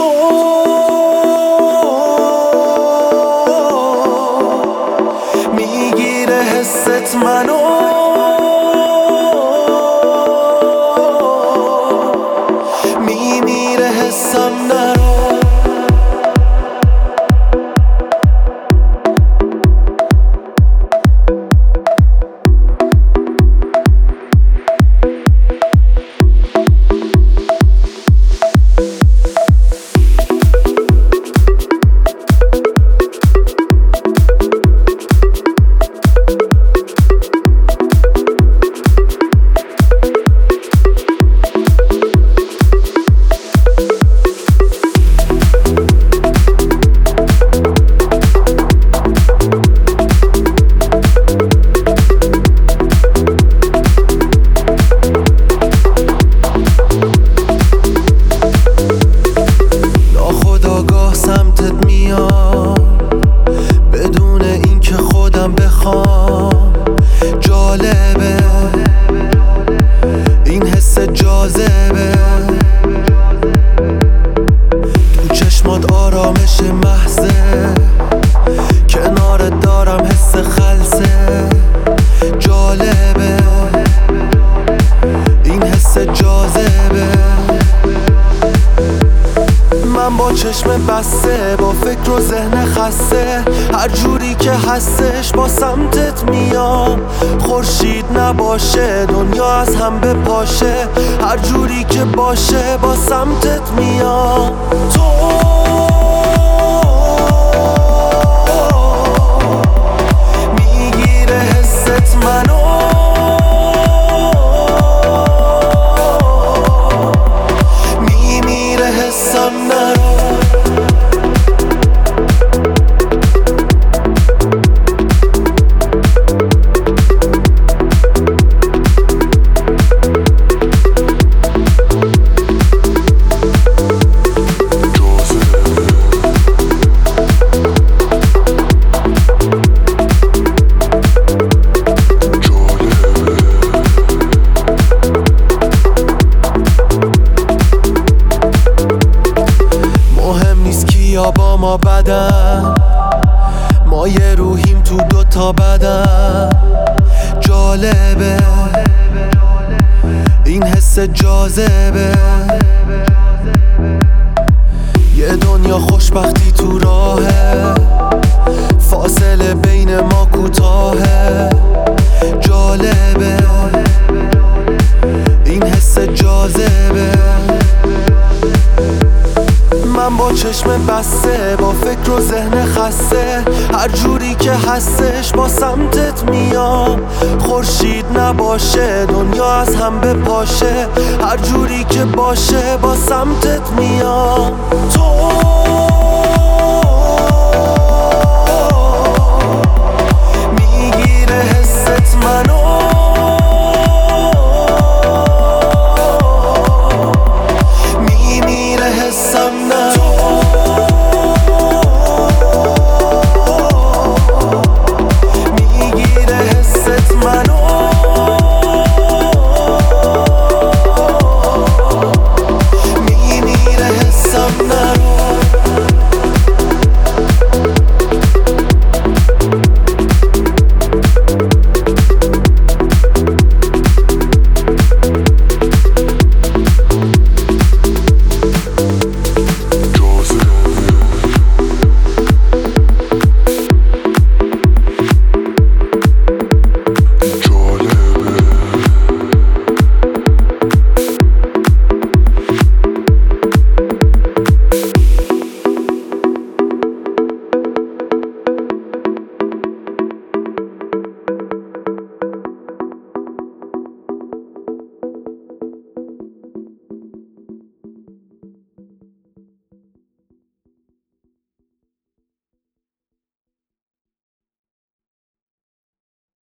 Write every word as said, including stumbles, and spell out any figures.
تو میگیره حست منو، میمیره حسم نرو. سمتت میام بدون اینکه خودم بخوام. جالبه این حس جاذبه، تو چشمات آرامش محضه، کنارت دارم حس خلسه. جالبه این حس جاذبه، من با چشم بسته، با فکر و ذهن خسته، هر جوری که هستش با سمتت میام. خورشید نباشه دنیا از هم بپاشه، هر جوری که باشه با سمتت میام. تو میگیره حست منو، میمیره حسم نرو. یا با ما بدن، ما یه روحیم تو دوتا بدن. جالبه این حس جاذبه، یه دنیا خوشبختی تو راهه، فاصله بین ما کوتاهه. جالبه این حس جاذبه، من با چشم بسته، با فکر و ذهن خسته، هر جوری که هستش با سمتت میام. خورشید نباشه دنیا از هم بپاشه، هر جوری که باشه با سمتت میام. تو میگیره حست منو،